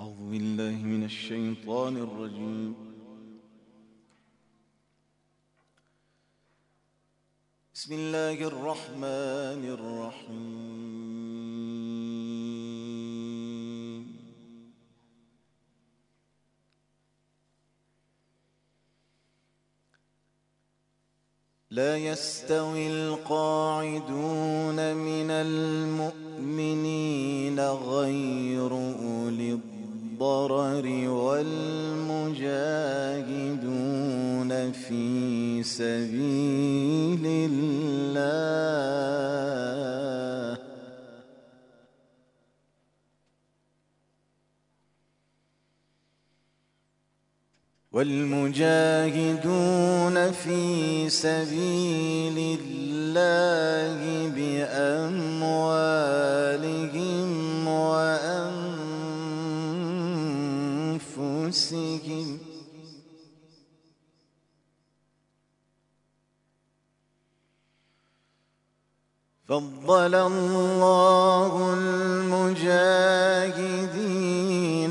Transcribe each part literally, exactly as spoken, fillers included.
أعوذ بالله من الشيطان الرجيم. بسم الله الرحمن الرحيم. لا يستوي القاعدون من المؤمنين غير أولي الضرر والمجاهدون في سبيل الله والمجاهدون في سبيل الله بأموالهم وأنفسهم فضل الله المجاهدين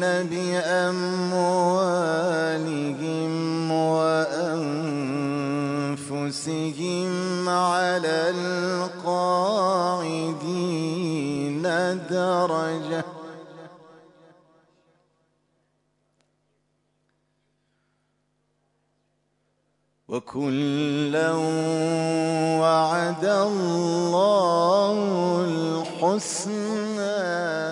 بأموالهم وأنفسهم على القاعدين درجة وكلا وعد الله الحسنى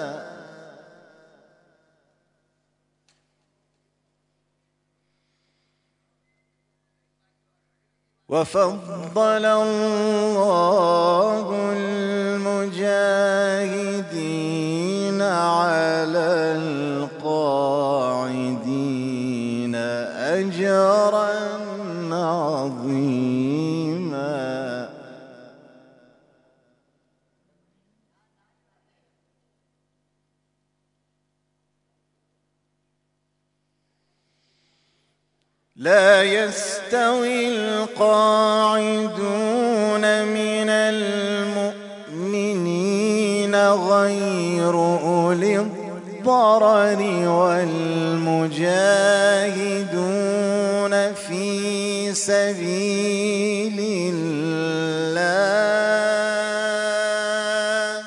وفضل الله المجاهدين على القاعدين أجرا عظيما. لا يستوي القاعدون من المؤمنين غير أولي الضرر والمجاهدون في سبيل الله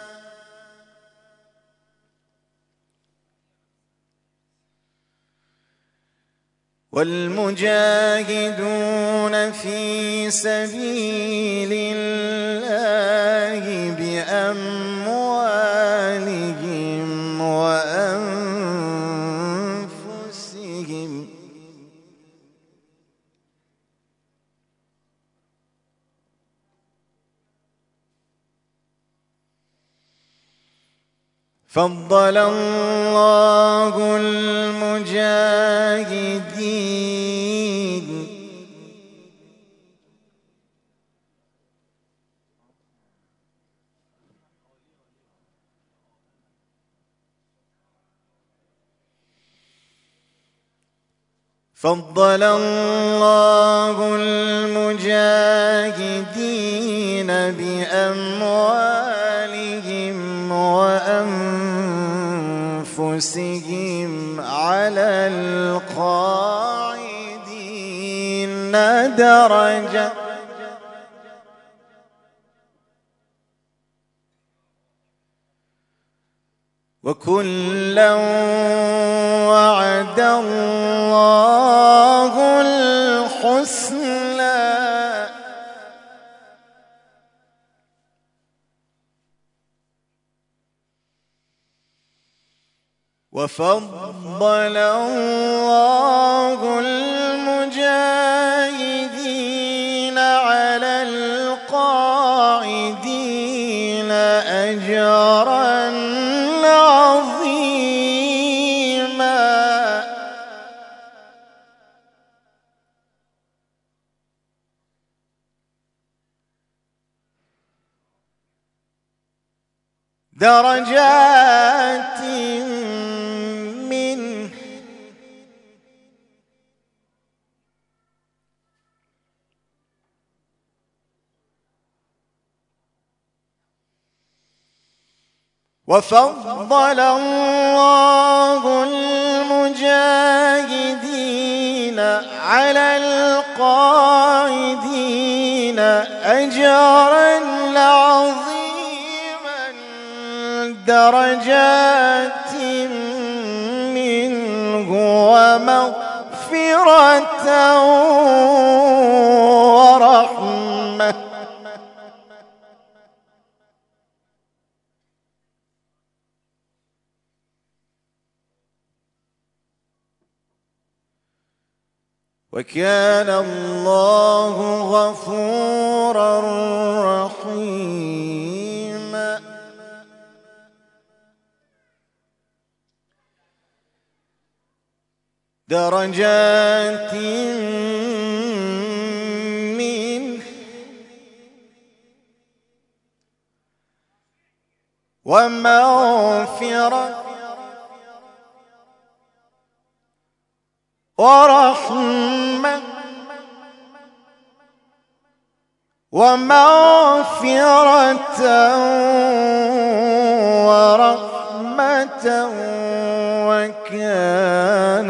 والمجاهدون في سبيل الله بأموالهم وأنفسهم فضل الله المجاهدين فضل الله المجاهدين بأموالهم وأنفسهم على القاعدين درجة وكلا وعد الله الحسنى وفضل الله المجاهدين على القاعدين أجرا عظيما. درجات منه وفضل الله على القائدين أجرا عظيما درجات منه ومغفرة ورحمة. وكان الله غفورا رحيما. درجات منه ومغفرة ورحمة ومغفرة ورحمة وكان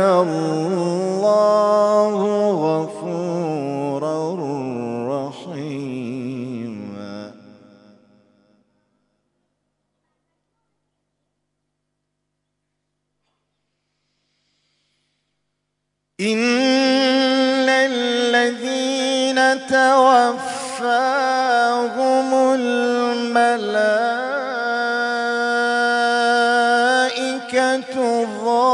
الله غفورا رحيما. إن الذين توفاهم الملائكة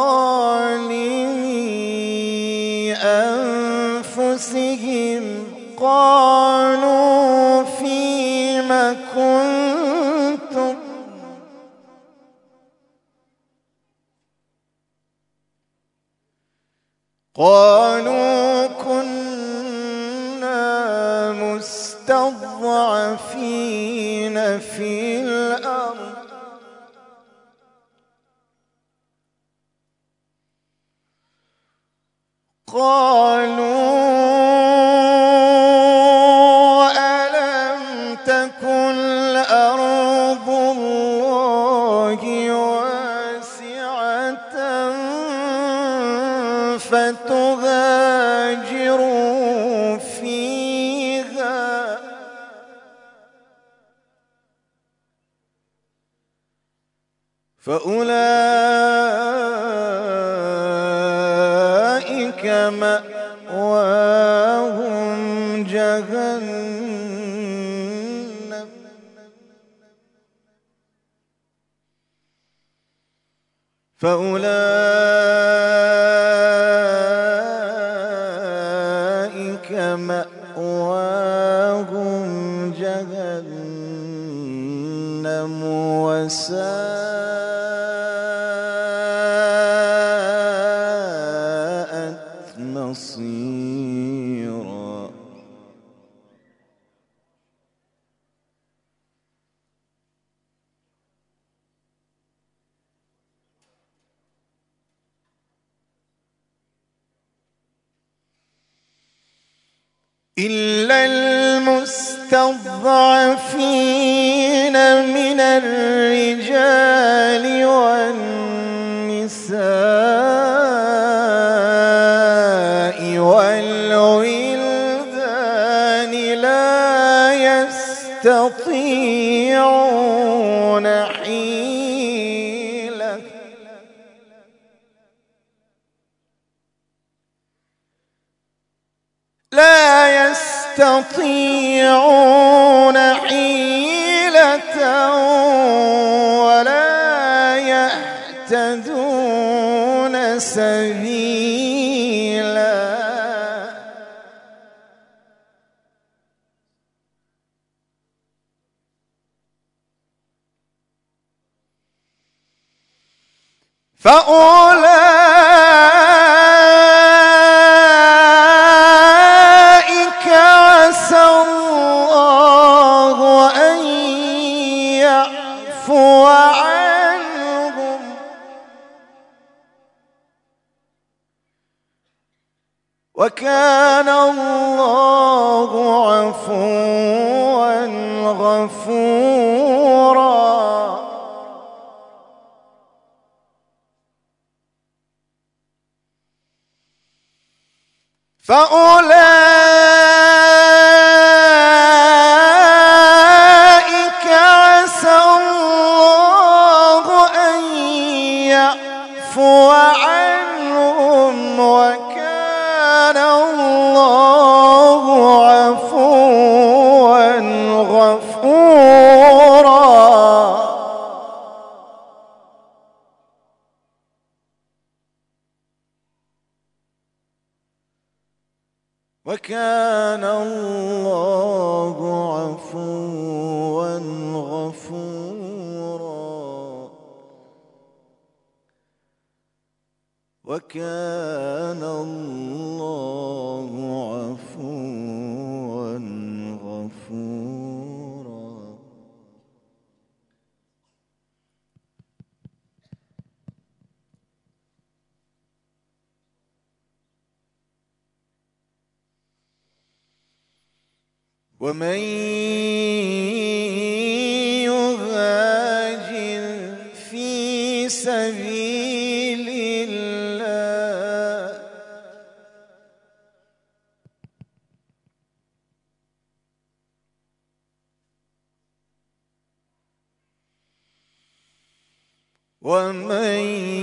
ظالمي أنفسهم قالوا فيم كنتم قالوا كنا مستضعفين في الأرض قالوا ألم تكن أرض الله واسعة فتهاجروا فيها فأولئك مأواهم جهنم فأولئك مأواهم جهنم وساءت مصيرا. إلا المستضعفين من الرجال والنساء والولدان لا يستطيعون حيلة لا يستطيعون حيلة ولا يهتدون سبيلا. فأولئك عسى الله أن يعفو عنهم وكان الله عفوا غفورا. فأولئك عسى الله أن يعفو عنهم وكان الله عفوا غفورا. وكان الله عفوا غفورا. وكان الله عفوا غفورا. ومن يهاجر في سبيل الله ومن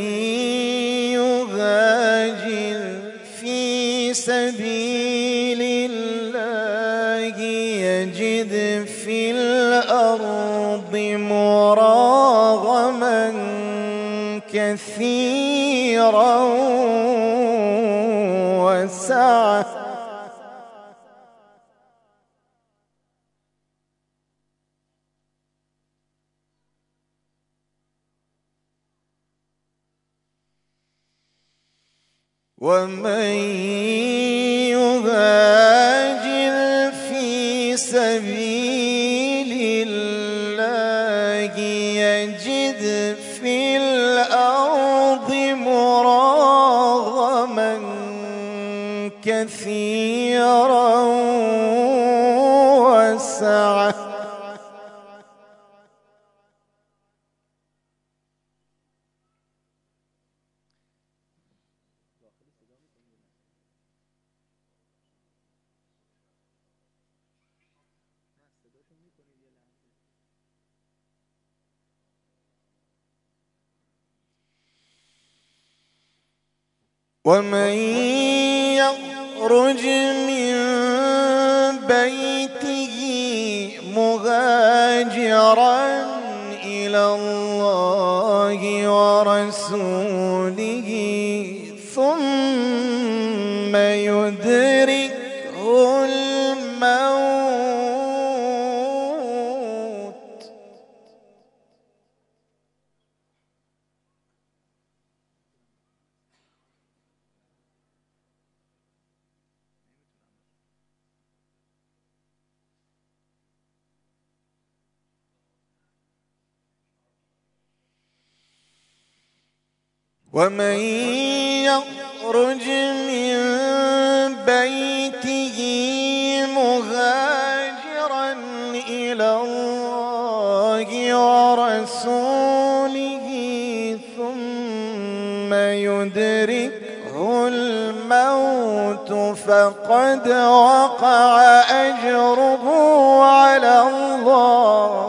يهاجر في سبيل الله يجد في الأرض مراغما كثيرا وسعة ومن يهاجر في سبيل الله يجد في الأرض مراغما كثيرا وسعة ومن يخرج من بيته مهاجرا إلى الله ورسوله ثم يدركه الموت ومن يخرج من بيته مهاجرا إلى الله ورسوله ثم يدركه الموت فقد وقع أجره على الله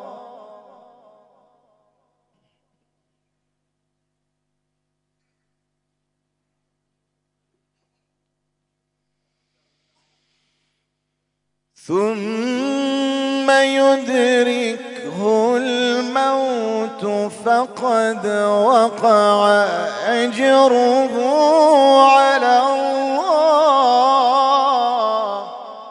ثم يدركه الموت فقد وقع أجره على الله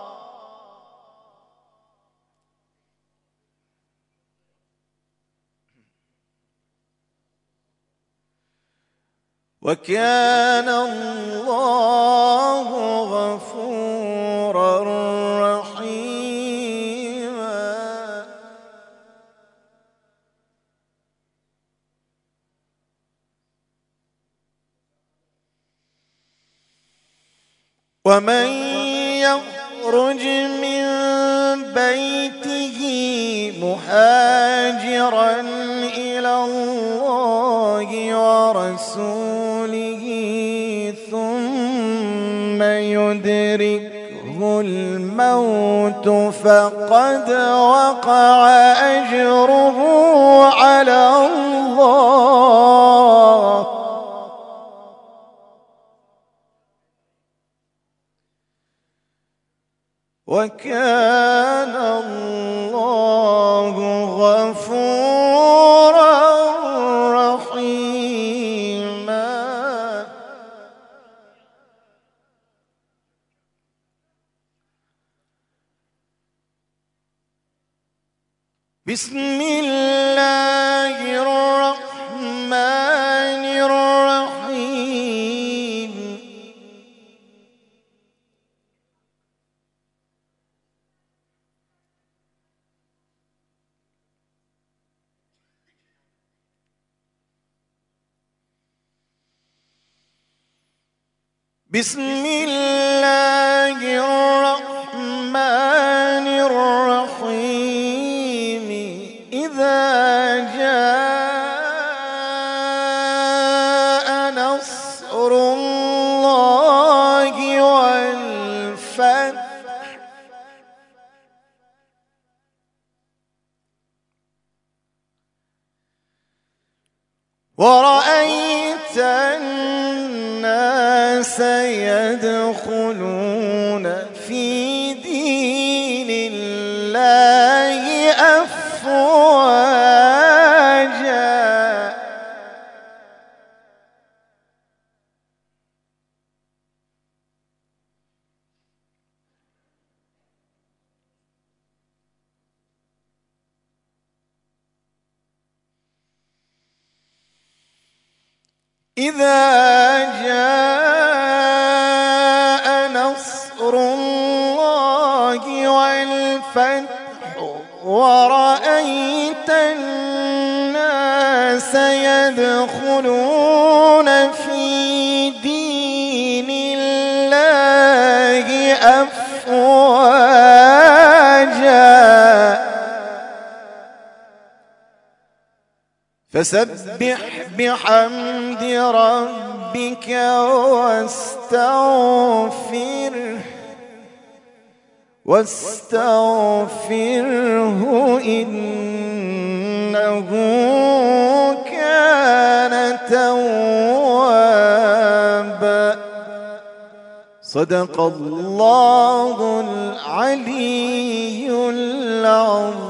وكان الله غفورا رحيما. ومن يخرج من بيته مهاجرا إلى الله ورسوله ثم يدركه يدركه الموت فقد وقع أجره على الله وكان الله غفورا رحيما. بسم الله الرحمن الرحيم. بسم الله الرحمن الرحيم. إذا جاء نصر الله والفتح ورأيت الناس يدخلون في دين الله أفواجا إذا جاء نصر الله والفتح ورأيت الناس يدخلون في دين الله أفواجا فسبح بحمد ربك واستغفره واستغفره إنه كان توابا. صدق الله العلي العظيم.